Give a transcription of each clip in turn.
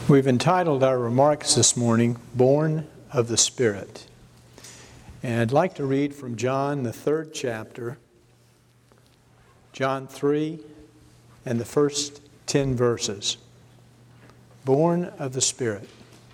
We've entitled our remarks this morning, Born of the Spirit. And I'd like to read from John, the 3rd chapter, John 3, and the first 10 verses. Born of the Spirit.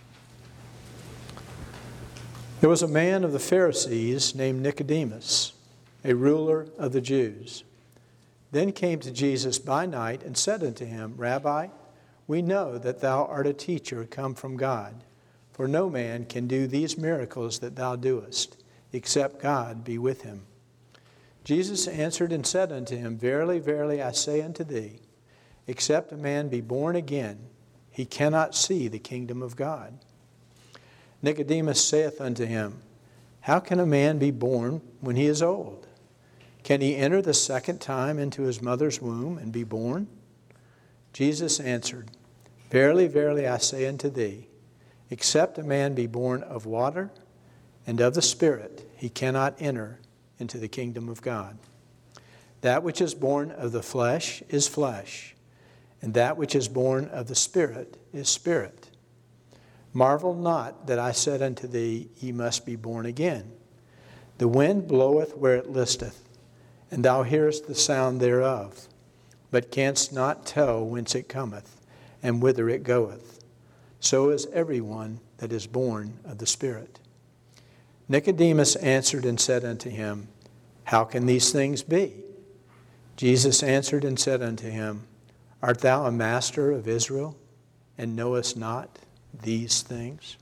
There was a man of the Pharisees named Nicodemus, a ruler of the Jews. Then came to Jesus by night and said unto him, Rabbi, we know that thou art a teacher come from God, for no man can do these miracles that thou doest, except God be with him. Jesus answered and said unto him, Verily, verily, I say unto thee, except a man be born again, he cannot see the kingdom of God. Nicodemus saith unto him, How can a man be born when he is old? Can he enter the second time into his mother's womb and be born? Jesus answered, Verily, verily, I say unto thee, except a man be born of water and of the Spirit, he cannot enter into the kingdom of God. That which is born of the flesh is flesh, and that which is born of the Spirit is spirit. Marvel not that I said unto thee, Ye must be born again. The wind bloweth where it listeth, and thou hearest the sound thereof, but canst not tell whence it cometh, and whither it goeth. So is every one that is born of the Spirit. Nicodemus answered and said unto him, How can these things be? Jesus answered and said unto him, Art thou a master of Israel, and knowest not these things?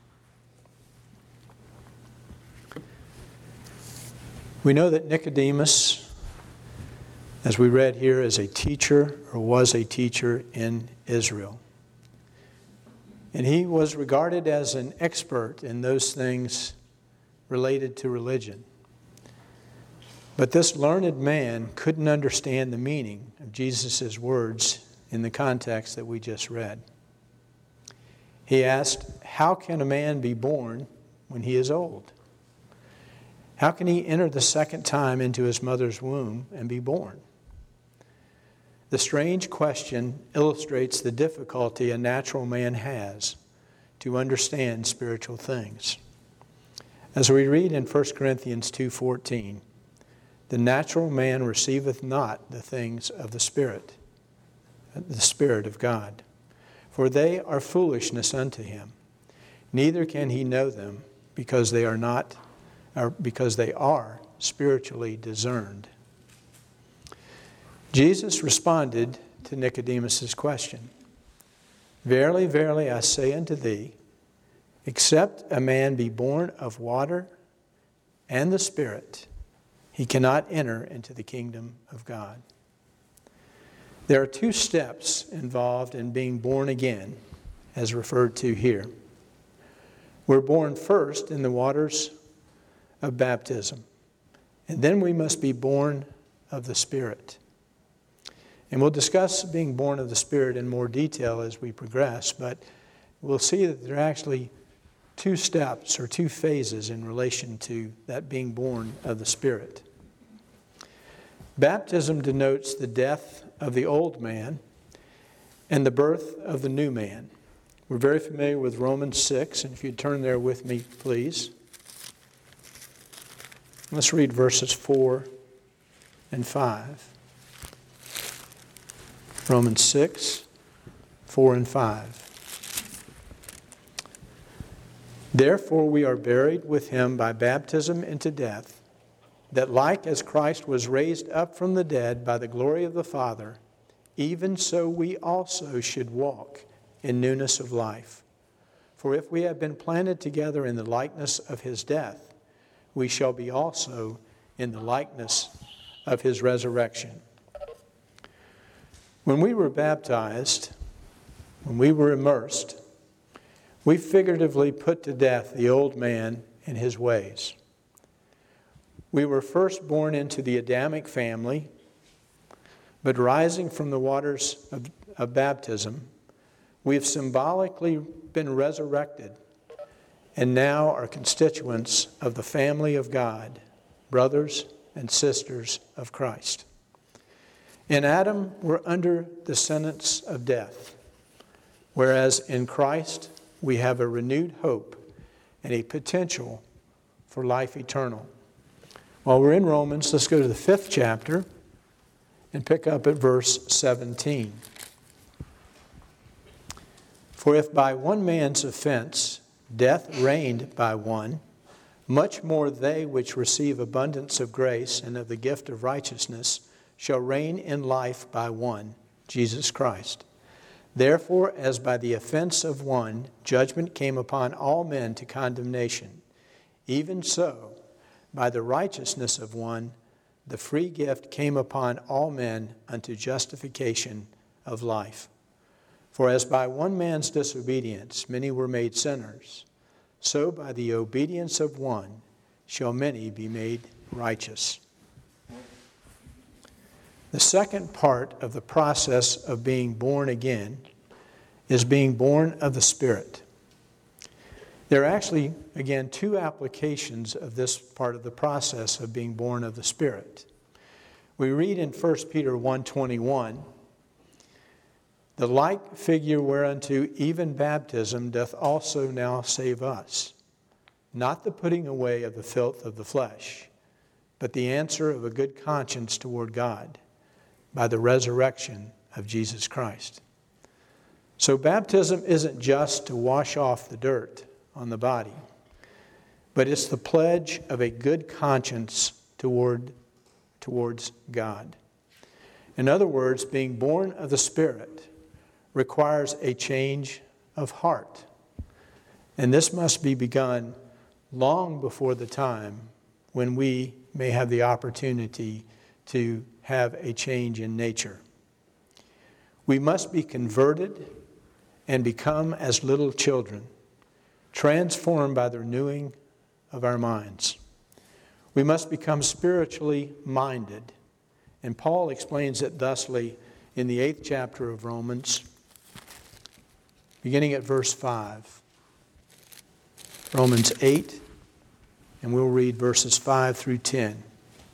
We know that Nicodemus, as we read here, is a teacher or was a teacher in Israel. And he was regarded as an expert in those things related to religion. But this learned man couldn't understand the meaning of Jesus' words in the context that we just read. He asked, How can a man be born when he is old? How can he enter the second time into his mother's womb and be born? The strange question illustrates the difficulty a natural man has to understand spiritual things. As we read in 1 Corinthians 2:14, the natural man receiveth not the things of the Spirit of God, for they are foolishness unto him. Neither can he know them, because they are spiritually discerned. Jesus responded to Nicodemus' question. Verily, verily, I say unto thee, except a man be born of water and the Spirit, he cannot enter into the kingdom of God. There are two steps involved in being born again, as referred to here. We're born first in the waters of baptism, and then we must be born of the Spirit. And we'll discuss being born of the Spirit in more detail as we progress, but we'll see that there are actually two steps or two phases in relation to that being born of the Spirit. Baptism denotes the death of the old man and the birth of the new man. We're very familiar with Romans 6, and if you'd turn there with me, please. Let's read verses 4 and 5. Romans 6, 4 and 5. Therefore we are buried with him by baptism into death, that like as Christ was raised up from the dead by the glory of the Father, even so we also should walk in newness of life. For if we have been planted together in the likeness of his death, we shall be also in the likeness of his resurrection. When we were baptized, when we were immersed, we figuratively put to death the old man and his ways. We were first born into the Adamic family, but rising from the waters of baptism, we have symbolically been resurrected and now are constituents of the family of God, brothers and sisters of Christ. In Adam, we're under the sentence of death. whereas in Christ we have a renewed hope and a potential for life eternal. While we're in Romans, let's go to the 5th chapter and pick up at verse 17. For if by one man's offense death reigned by one, much more they which receive abundance of grace and of the gift of righteousness shall reign in life by one, Jesus Christ. Therefore, as by the offense of one judgment came upon all men to condemnation, even so, by the righteousness of one, the free gift came upon all men unto justification of life. For as by one man's disobedience many were made sinners, so by the obedience of one shall many be made righteous. The second part of the process of being born again is being born of the Spirit. There are actually, again, two applications of this part of the process of being born of the Spirit. We read in 1 Peter 1:21, the like figure whereunto even baptism doth also now save us, not the putting away of the filth of the flesh, but the answer of a good conscience toward God, by the resurrection of Jesus Christ. So baptism isn't just to wash off the dirt on the body, but it's the pledge of a good conscience towards God. In other words, being born of the Spirit requires a change of heart. And this must be begun long before the time when we may have the opportunity to have a change in nature. We must be converted and become as little children, transformed by the renewing of our minds. We must become spiritually minded. And Paul explains it thusly in the 8th chapter of Romans, beginning at verse 5. Romans 8, and we'll read verses 5 through 10.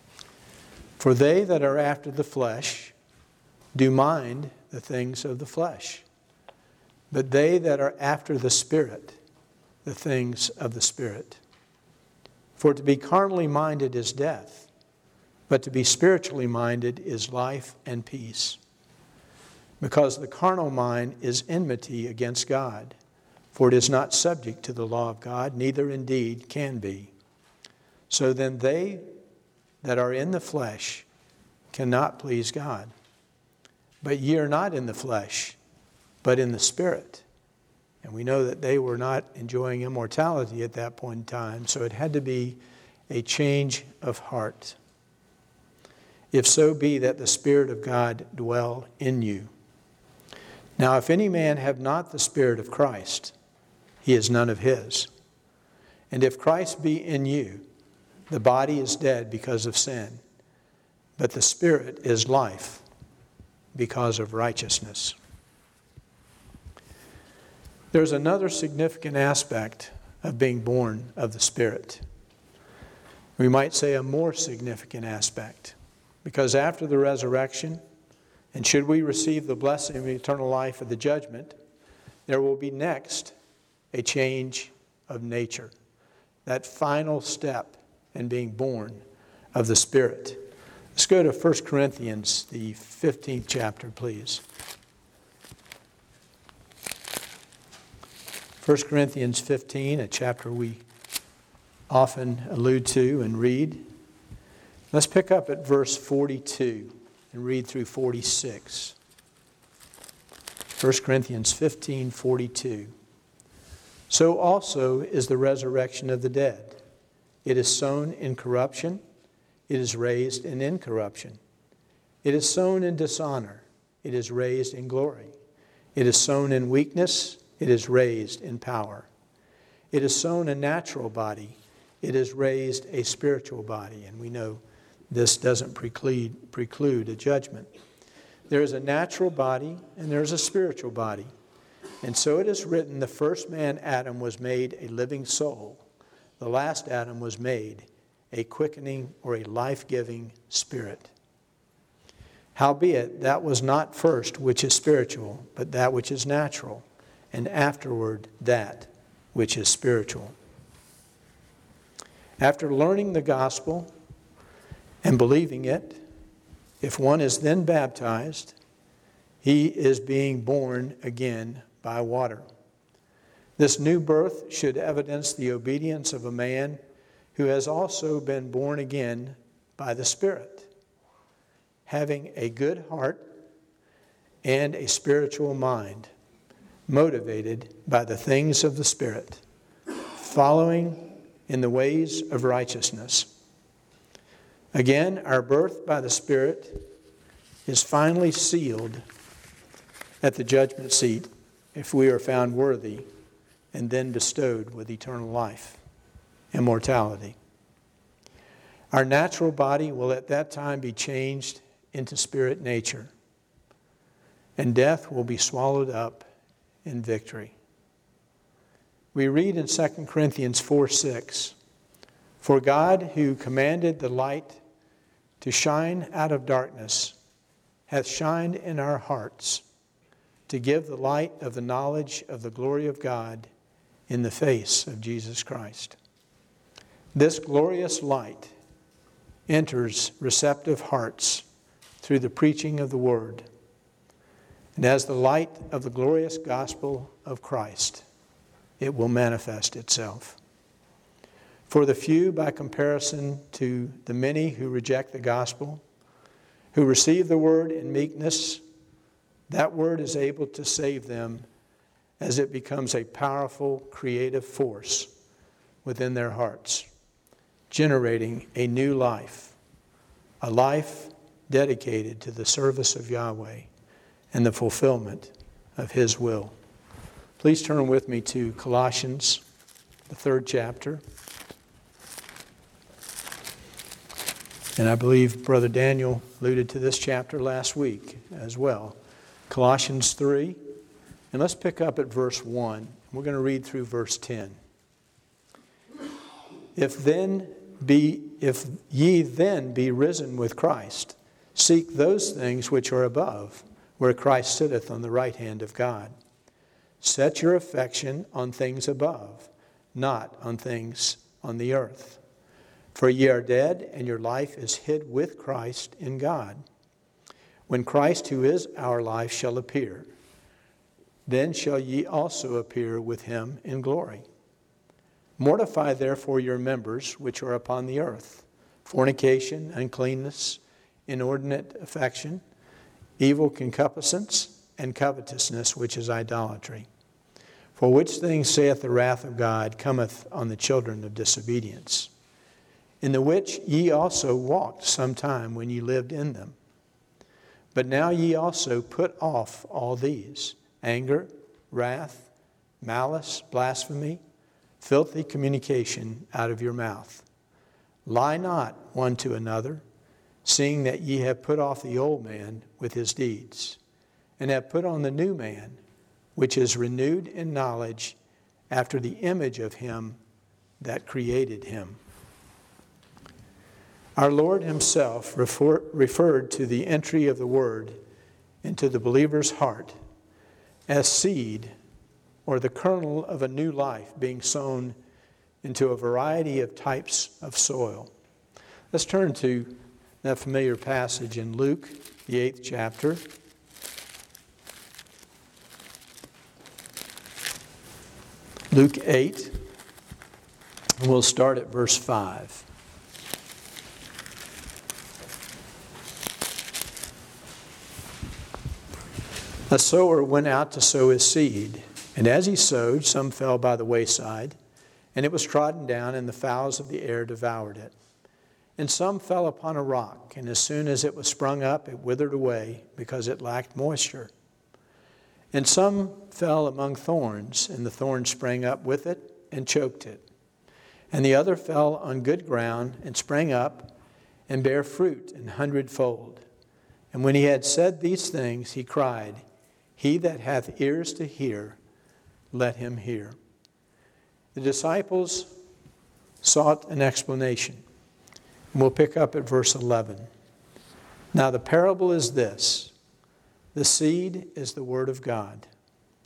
For they that are after the flesh do mind the things of the flesh, but they that are after the Spirit, the things of the Spirit. For to be carnally minded is death, but to be spiritually minded is life and peace. Because the carnal mind is enmity against God, for it is not subject to the law of God, neither indeed can be. So then they that are in the flesh cannot please God. But ye are not in the flesh, but in the Spirit. And we know that they were not enjoying immortality at that point in time, so it had to be a change of heart. If so be that the Spirit of God dwell in you. Now if any man have not the Spirit of Christ, he is none of his. And if Christ be in you, the body is dead because of sin, but the Spirit is life because of righteousness. There's another significant aspect of being born of the Spirit. We might say a more significant aspect, because after the resurrection, and should we receive the blessing of eternal life of the judgment, there will be next a change of nature. That final step in being born of the Spirit. Let's go to 1 Corinthians, the 15th chapter, please. 1 Corinthians 15, a chapter we often allude to and read. Let's pick up at verse 42 and read through 46. 1 Corinthians 15, 42. So also is the resurrection of the dead. It is sown in corruption, it is raised in incorruption. It is sown in dishonor, it is raised in glory. It is sown in weakness, it is raised in power. It is sown a natural body, it is raised a spiritual body. And we know this doesn't preclude a judgment. There is a natural body and there is a spiritual body. And so it is written, the first man, Adam, was made a living soul. The last Adam was made a quickening or a life-giving spirit. Howbeit, that was not first which is spiritual, but that which is natural, and afterward that which is spiritual. After learning the gospel and believing it, if one is then baptized, he is being born again by water. This new birth should evidence the obedience of a man who has also been born again by the Spirit, having a good heart and a spiritual mind, motivated by the things of the Spirit, following in the ways of righteousness. Again, our birth by the Spirit is finally sealed at the judgment seat if we are found worthy and then bestowed with eternal life, immortality. Our natural body will at that time be changed into spirit nature, and death will be swallowed up in victory. We read in 2 Corinthians 4:6, "For God, who commanded the light to shine out of darkness, hath shined in our hearts to give the light of the knowledge of the glory of God in the face of Jesus Christ." This glorious light enters receptive hearts through the preaching of the Word. And as the light of the glorious gospel of Christ, it will manifest itself. For the few, by comparison to the many who reject the gospel, who receive the word in meekness, that word is able to save them as it becomes a powerful creative force within their hearts, generating a new life, a life dedicated to the service of Yahweh and the fulfillment of His will. Please turn with me to Colossians, the 3rd chapter. And I believe Brother Daniel alluded to this chapter last week as well. Colossians 3, and let's pick up at verse 1. We're going to read through verse 10. If ye then be risen with Christ, seek those things which are above, where Christ sitteth on the right hand of God. Set your affection on things above, not on things on the earth. For ye are dead, and your life is hid with Christ in God. When Christ, who is our life, shall appear, then shall ye also appear with him in glory. Mortify therefore your members which are upon the earth, fornication, uncleanness, inordinate affection, evil concupiscence, and covetousness, which is idolatry. For which things saith the wrath of God cometh on the children of disobedience, in the which ye also walked sometime when ye lived in them. But now ye also put off all these: anger, wrath, malice, blasphemy, filthy communication out of your mouth. Lie not one to another, seeing that ye have put off the old man with his deeds, and have put on the new man, which is renewed in knowledge after the image of him that created him. Our Lord himself referred to the entry of the word into the believer's heart as seed, or the kernel of a new life being sown into a variety of types of soil. Let's turn to that familiar passage in Luke, the 8th chapter. Luke 8, and we'll start at verse 5. A sower went out to sow his seed, and as he sowed, some fell by the wayside, and it was trodden down, and the fowls of the air devoured it. And some fell upon a rock, and as soon as it was sprung up, it withered away, because it lacked moisture. And some fell among thorns, and the thorns sprang up with it and choked it. And the other fell on good ground, and sprang up, and bare fruit an hundredfold. And when he had said these things, he cried, He that hath ears to hear, let him hear. The disciples sought an explanation. And we'll pick up at verse 11. Now the parable is this: the seed is the word of God.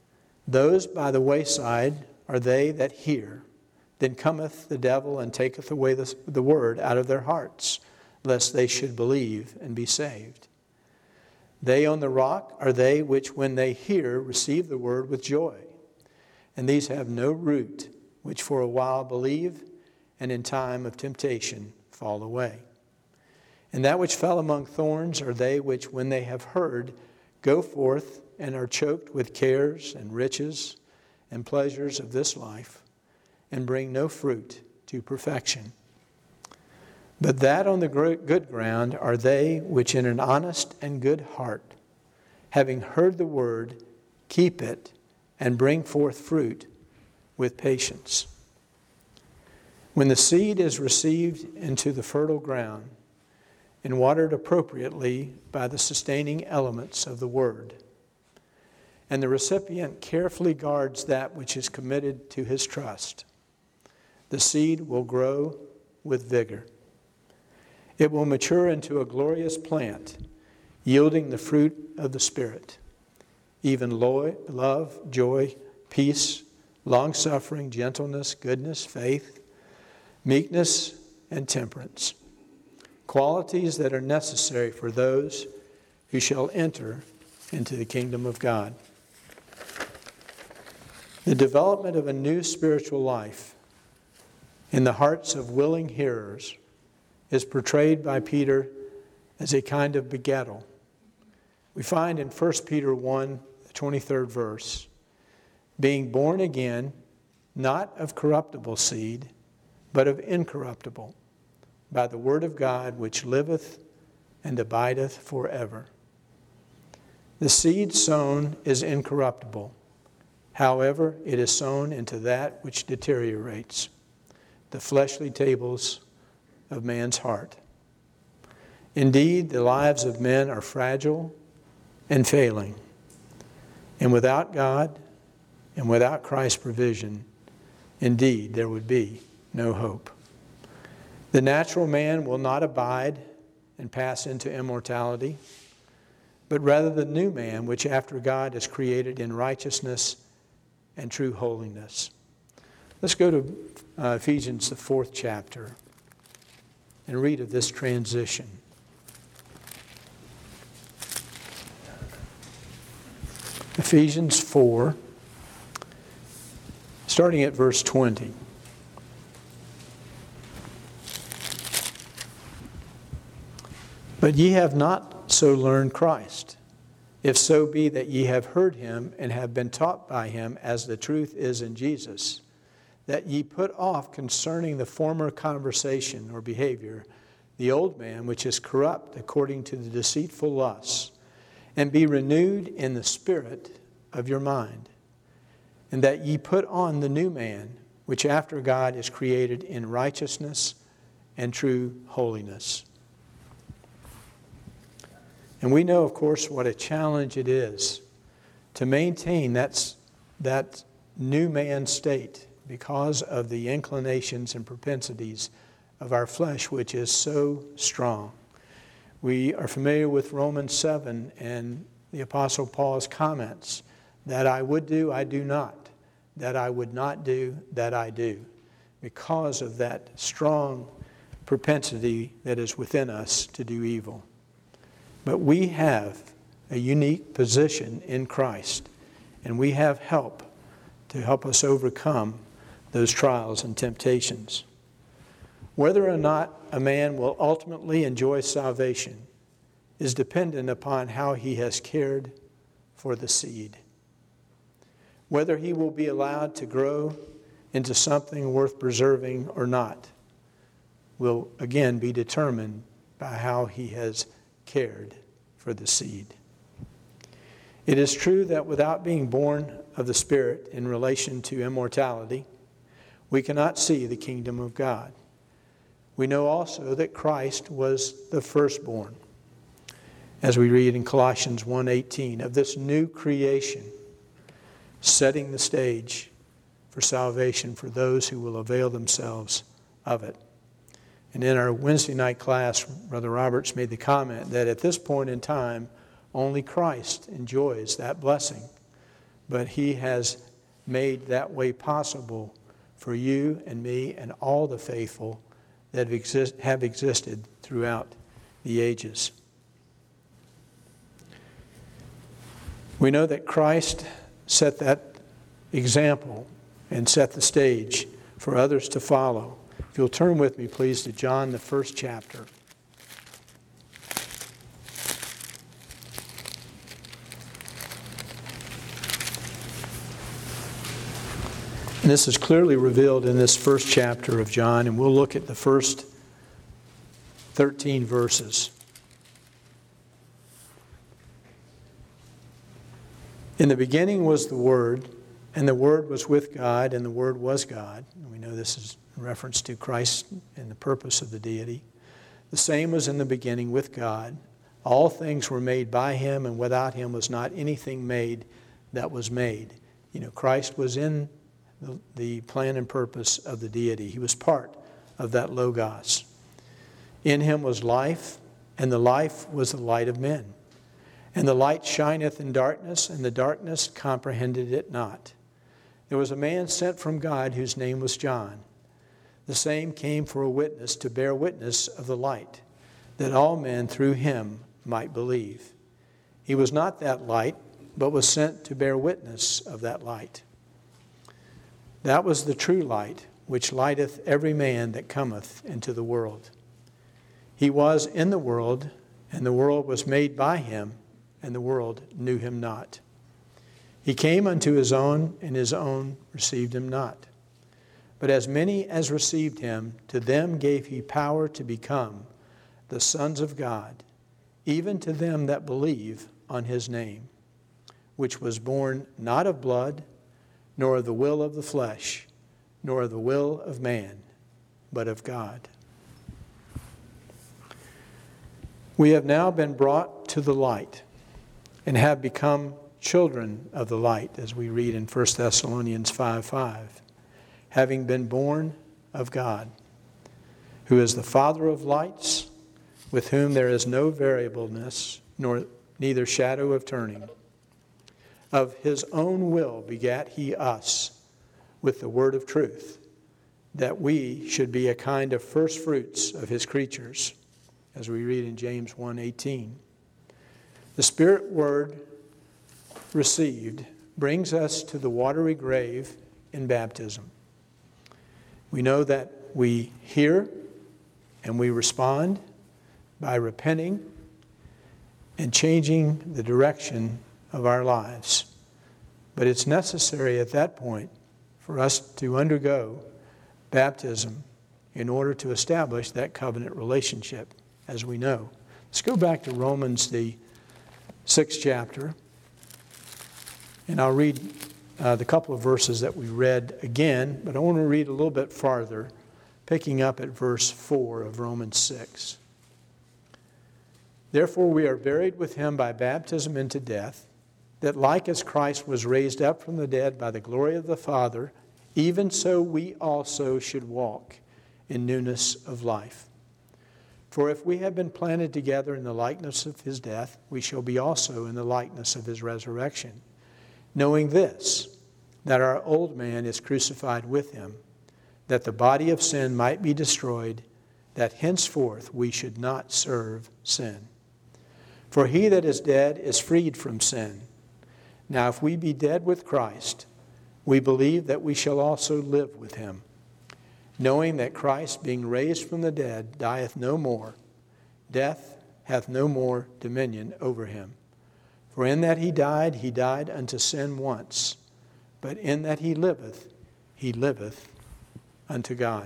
Those by the wayside are they that hear. Then cometh the devil and taketh away the word out of their hearts, lest they should believe and be saved. They on the rock are they which, when they hear, receive the word with joy. And these have no root, which for a while believe, and in time of temptation fall away. And that which fell among thorns are they which, when they have heard, go forth and are choked with cares and riches and pleasures of this life, and bring no fruit to perfection. But that on the good ground are they which in an honest and good heart, having heard the word, keep it, and bring forth fruit with patience. When the seed is received into the fertile ground and watered appropriately by the sustaining elements of the word, and the recipient carefully guards that which is committed to his trust, the seed will grow with vigor. It will mature into a glorious plant, yielding the fruit of the Spirit, even love, joy, peace, long-suffering, gentleness, goodness, faith, meekness, and temperance, qualities that are necessary for those who shall enter into the kingdom of God. The development of a new spiritual life in the hearts of willing hearers is portrayed by Peter as a kind of begettal. We find in 1 Peter 1, the 23rd verse, being born again, not of corruptible seed, but of incorruptible, by the word of God which liveth and abideth forever. The seed sown is incorruptible. However, it is sown into that which deteriorates, the fleshly tables of man's heart. Indeed, the lives of men are fragile and failing, and without God and without Christ's provision, indeed, there would be no hope. The natural man will not abide and pass into immortality, but rather the new man, which after God is created in righteousness and true holiness. Let's go to Ephesians, the 4th chapter, and read of this transition. Ephesians 4, starting at verse 20. But ye have not so learned Christ, if so be that ye have heard him and have been taught by him, as the truth is in Jesus, that ye put off concerning the former conversation or behavior the old man which is corrupt according to the deceitful lusts, and be renewed in the spirit of your mind, and that ye put on the new man, which after God is created in righteousness and true holiness. And we know, of course, what a challenge it is to maintain that new man state because of the inclinations and propensities of our flesh, which is so strong. We are familiar with Romans 7 and the Apostle Paul's comments, that I would do, I do not. That I would not do, that I do. Because of that strong propensity that is within us to do evil. But we have a unique position in Christ, and we have help to help us overcome those trials and temptations. Whether or not a man will ultimately enjoy salvation is dependent upon how he has cared for the seed. Whether he will be allowed to grow into something worth preserving or not will again be determined by how he has cared for the seed. It is true that without being born of the Spirit in relation to immortality, we cannot see the kingdom of God. We know also that Christ was the firstborn, as we read in Colossians 1:18, of this new creation, setting the stage for salvation for those who will avail themselves of it. And in our Wednesday night class, Brother Roberts made the comment that at this point in time, only Christ enjoys that blessing. but he has made that way possible for you and me and all the faithful that have existed throughout the ages. We know that Christ set that example and set the stage for others to follow. If you'll turn with me, please, to John, the 1st chapter. And this is clearly revealed in this 1st chapter of John, and we'll look at the first 13 verses. In the beginning was the Word, and the Word was with God, and the Word was God. And we know this is in reference to Christ and the purpose of the deity. The same was in the beginning with God. All things were made by him, and without him was not anything made that was made. Christ was in the plan and purpose of the deity. He was part of that Logos. In him was life, and the life was the light of men. And the light shineth in darkness, and the darkness comprehended it not. There was a man sent from God whose name was John. The same came for a witness to bear witness of the light, that all men through him might believe. He was not that light, but was sent to bear witness of that light. That was the true light, which lighteth every man that cometh into the world. He was in the world, and the world was made by him, and the world knew him not. He came unto his own, and his own received him not. But as many as received him, to them gave he power to become the sons of God, even to them that believe on his name, which was born not of blood, nor of the will of the flesh, nor of the will of man, but of God. We have now been brought to the light, and have become children of the light, as we read in 1 Thessalonians 5:5, having been born of God, who is the Father of lights, with whom there is no variableness, nor neither shadow of turning. Of his own will begat he us with the word of truth, that we should be a kind of first fruits of his creatures, as we read in James 1:18. The Spirit word received brings us to the watery grave in baptism. We know that we hear and we respond by repenting and changing the direction of our lives. But it's necessary at that point for us to undergo baptism in order to establish that covenant relationship, as we know. Let's go back to Romans, the 6th chapter, and I'll read the couple of verses that we read again, but I want to read a little bit farther, picking up at verse 4 of Romans 6. Therefore we are buried with him by baptism into death, that like as Christ was raised up from the dead by the glory of the Father, even so we also should walk in newness of life. For if we have been planted together in the likeness of his death, we shall be also in the likeness of his resurrection. Knowing this, that our old man is crucified with him, that the body of sin might be destroyed, that henceforth we should not serve sin. For he that is dead is freed from sin. Now if we be dead with Christ, we believe that we shall also live with him, knowing that Christ, being raised from the dead, dieth no more. Death hath no more dominion over him. For in that he died unto sin once, but in that he liveth unto God.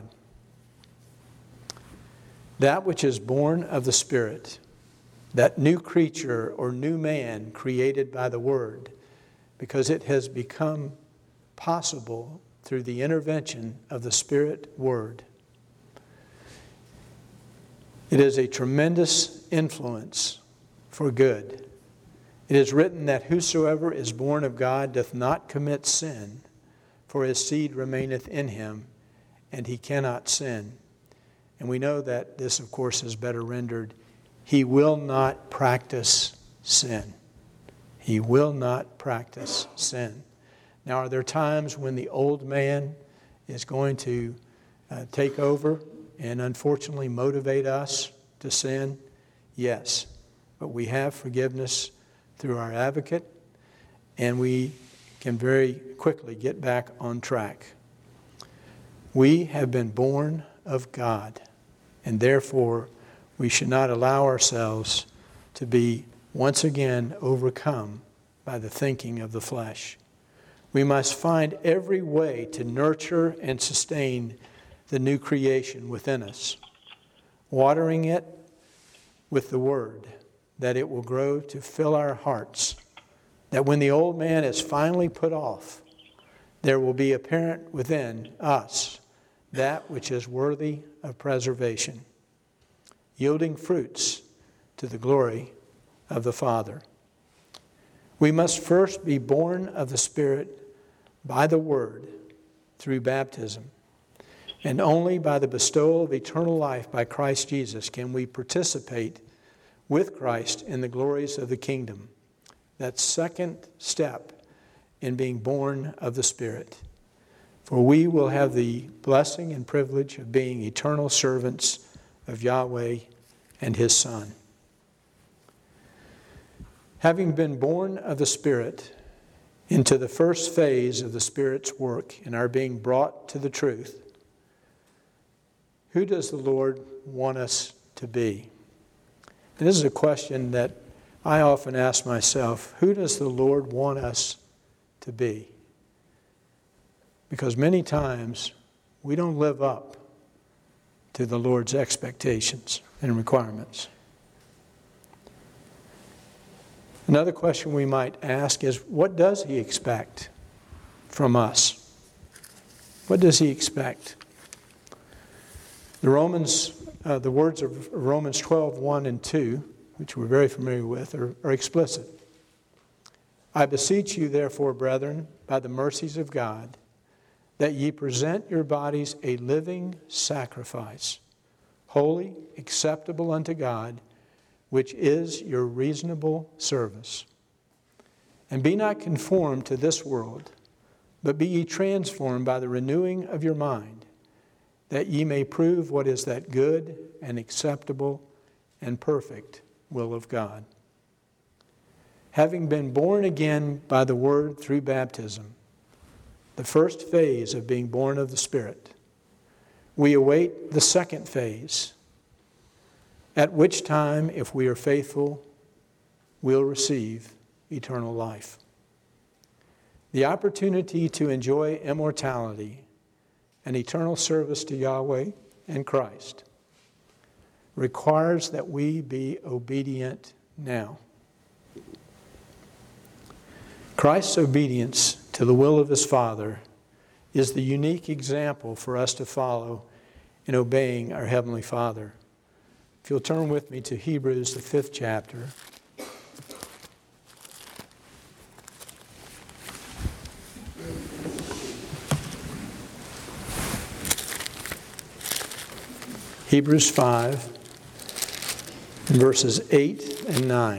That which is born of the Spirit, that new creature or new man created by the Word, because it has become possible through the intervention of the Spirit Word. It is a tremendous influence for good. It is written that whosoever is born of God doth not commit sin, for his seed remaineth in him, and he cannot sin. And we know that this, of course, is better rendered, he will not practice sin. He will not practice sin. Now, are there times when the old man is going to take over and unfortunately motivate us to sin? Yes. But we have forgiveness through our advocate, and we can very quickly get back on track. We have been born of God, and therefore we should not allow ourselves to be once again overcome by the thinking of the flesh. We must find every way to nurture and sustain the new creation within us, watering it with the Word, that it will grow to fill our hearts, that when the old man is finally put off, there will be apparent within us that which is worthy of preservation, yielding fruits to the glory of the Father. We must first be born of the Spirit by the Word through baptism. And only by the bestowal of eternal life by Christ Jesus can we participate with Christ in the glories of the kingdom. That second step in being born of the Spirit. For we will have the blessing and privilege of being eternal servants of Yahweh and His Son. Having been born of the Spirit into the first phase of the Spirit's work in our being brought to the truth, who does the Lord want us to be? And this is a question that I often ask myself. Who does the Lord want us to be? Because many times we don't live up to the Lord's expectations and requirements. Another question we might ask is, what does He expect from us? What does He expect? The words of Romans 12, 1 and 2, which we're very familiar with, are explicit. I beseech you, therefore, brethren, by the mercies of God, that ye present your bodies a living sacrifice, holy, acceptable unto God, which is your reasonable service. And be not conformed to this world, but be ye transformed by the renewing of your mind, that ye may prove what is that good and acceptable and perfect will of God. Having been born again by the Word through baptism, the first phase of being born of the Spirit, we await the second phase, at which time, if we are faithful, we'll receive eternal life. The opportunity to enjoy immortality and eternal service to Yahweh and Christ requires that we be obedient now. Christ's obedience to the will of His Father is the unique example for us to follow in obeying our Heavenly Father. If you'll turn with me to Hebrews, the 5th chapter. Hebrews 5, and verses 8 and 9.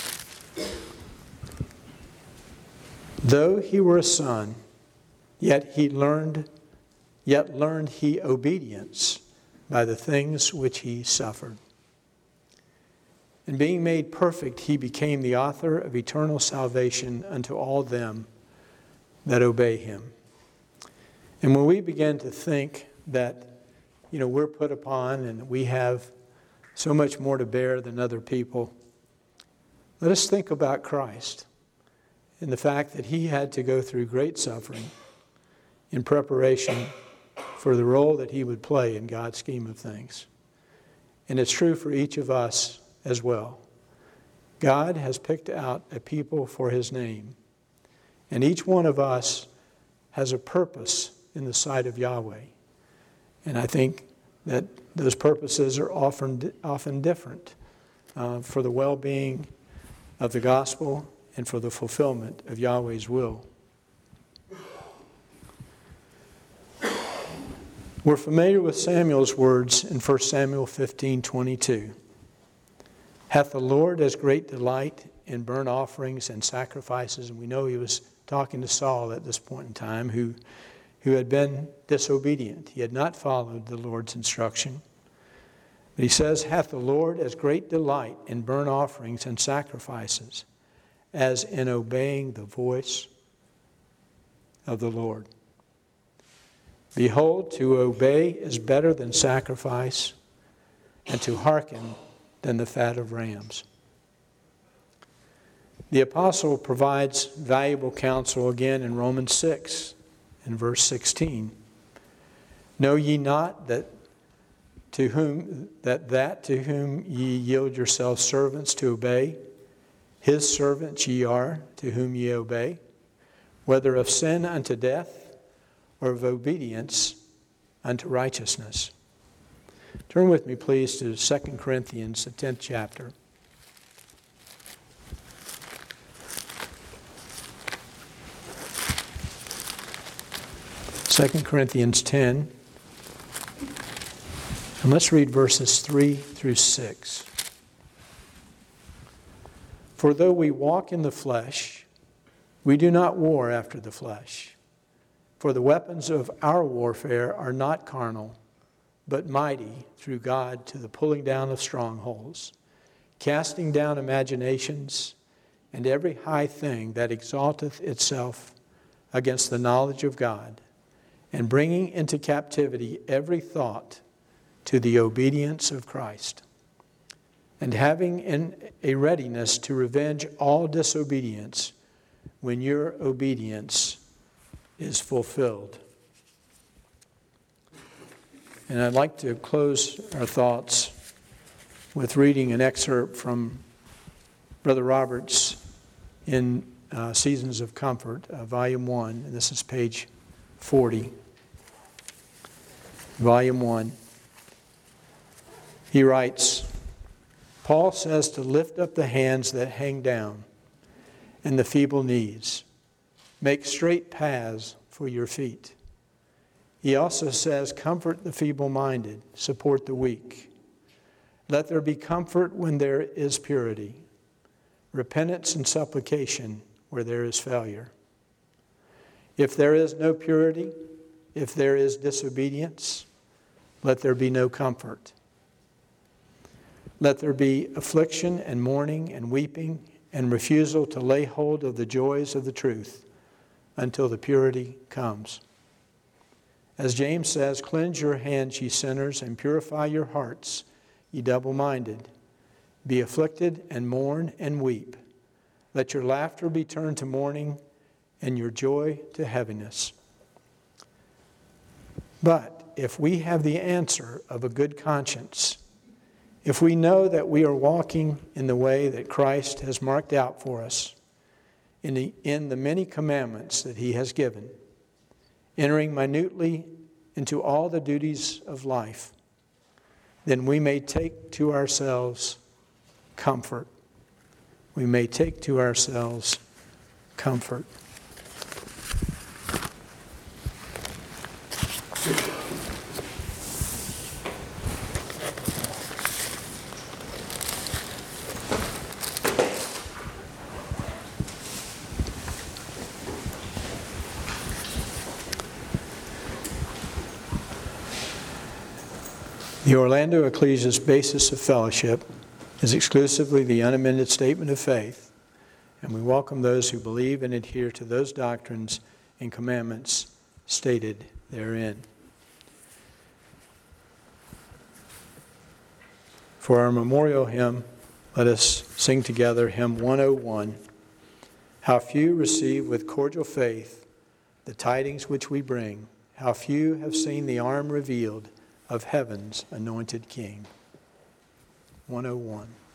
Though he were a son, yet learned he obedience by the things which he suffered. And being made perfect, he became the author of eternal salvation unto all them that obey him. And when we begin to think that, we're put upon and we have so much more to bear than other people, let us think about Christ and the fact that He had to go through great suffering in preparation for the role that He would play in God's scheme of things. And it's true for each of us as well. God has picked out a people for His name. And each one of us has a purpose in the sight of Yahweh. And I think that those purposes are often different for the well-being of the gospel and for the fulfillment of Yahweh's will. We're familiar with Samuel's words in 1 Samuel 15:22. Hath the Lord as great delight in burnt offerings and sacrifices. And we know he was talking to Saul at this point in time, who had been disobedient. He had not followed the Lord's instruction. But he says, hath the Lord as great delight in burnt offerings and sacrifices as in obeying the voice of the Lord. Behold, to obey is better than sacrifice, and to hearken than the fat of rams. The apostle provides valuable counsel again in Romans 6, in verse 16. Know ye not that to whom ye yield yourselves servants to obey, his servants ye are, to whom ye obey, whether of sin unto death, or of obedience unto righteousness. Turn with me, please, to 2 Corinthians, the 10th chapter. 2 Corinthians 10. And let's read verses 3 through 6. For though we walk in the flesh, we do not war after the flesh. For the weapons of our warfare are not carnal, but mighty through God to the pulling down of strongholds, casting down imaginations and every high thing that exalteth itself against the knowledge of God, and bringing into captivity every thought to the obedience of Christ, and having in a readiness to revenge all disobedience when your obedience is fulfilled. And I'd like to close our thoughts with reading an excerpt from Brother Roberts in Seasons of Comfort, Volume 1. And this is page 40. Volume 1. He writes, Paul says to lift up the hands that hang down and the feeble knees. Make straight paths for your feet. He also says, comfort the feeble-minded, support the weak. Let there be comfort when there is purity, repentance and supplication where there is failure. If there is no purity, if there is disobedience, let there be no comfort. Let there be affliction and mourning and weeping and refusal to lay hold of the joys of the truth until the purity comes. As James says, cleanse your hands, ye sinners, and purify your hearts, ye double-minded. Be afflicted and mourn and weep. Let your laughter be turned to mourning and your joy to heaviness. But if we have the answer of a good conscience, if we know that we are walking in the way that Christ has marked out for us, in the many commandments that he has given, entering minutely into all the duties of life, then we may take to ourselves comfort. We may take to ourselves comfort. The Orlando Ecclesia's basis of fellowship is exclusively the unamended statement of faith, and we welcome those who believe and adhere to those doctrines and commandments stated therein. For our memorial hymn, let us sing together hymn 101, How few receive with cordial faith the tidings which we bring, how few have seen the arm revealed of heaven's anointed King. 101.